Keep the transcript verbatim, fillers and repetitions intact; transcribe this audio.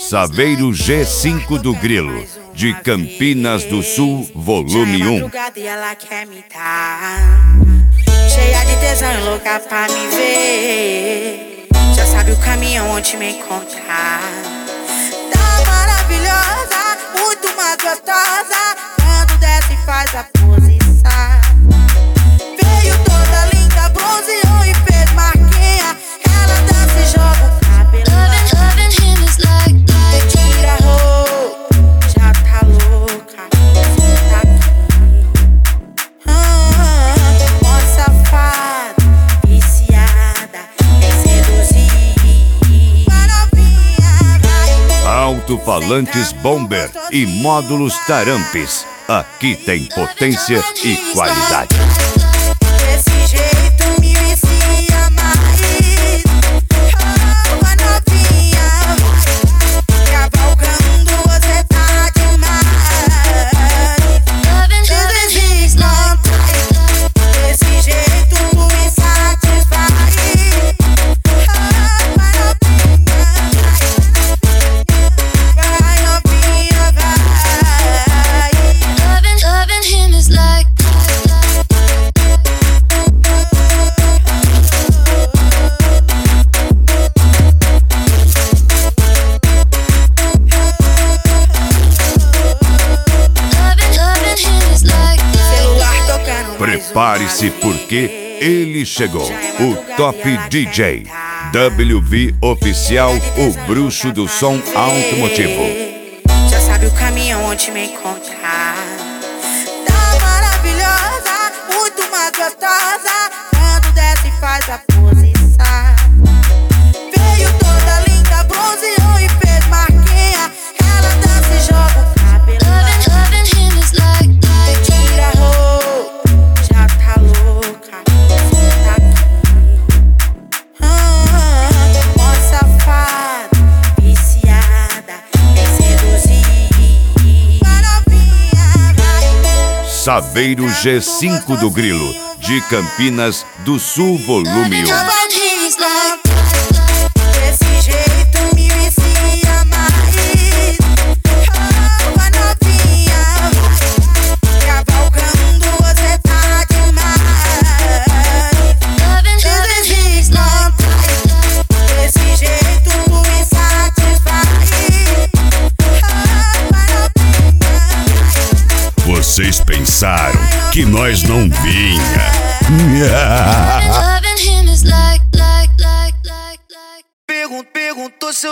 Saveiro G cinco do Grilo, de Campinas do Sul, volume um. E ela quer me dar, cheia de tesão e louca pra me ver. Já sabe o caminho onde me encontrar. Tá maravilhosa, muito mais gostosa. Quando desce faz a posição. Veio toda linda, bronzeou e fez marquinha. Ela dança e joga o cabelo. Loving him is like, like tira a roupa, já tá louca. Tá aqui. Ah, mó safada, viciada em seduzir. Alto-falantes Bomber e módulos Tarampes. Aqui tem potência e qualidade. Desse jeito me vicia mais. Oh, a novinha, cavalgando você tá demais. loving, loving him is like, Desse jeito tu me satisfaz. Oh, a novinha, vai novinha, vai. loving, loving him is like. Loving, loving him is like, Celular tocando. Prepare-se porque ele chegou. O Top D J. W V Oficial, o bruxo do som automotivo. Já sabe o caminho onde me encontrar. Tá maravilhosa, muito mais gostosa. Quando desce faz a posição. Veio toda linda, bronzeou e fez marquinha. Ela dança e joga o cabelo. loving, loving him is like, like Tira a roupa, já tá louca. Tá aqui. Ah, mó safada, viciada em seduzir. Novinha, vai. Saveiro G cinco do Grilo, de Campinas do Sul, volume um. loving him is like. Desse jeito me vicia mais. Oh, a novinha, cavalgando você tá demais. Loving, loving him is like. Desse jeito tu me satisfaz. Oh, a novinha, Vocês pensaram que nós não vinha? Loving him is like, like, like, like, like. perguntou se eu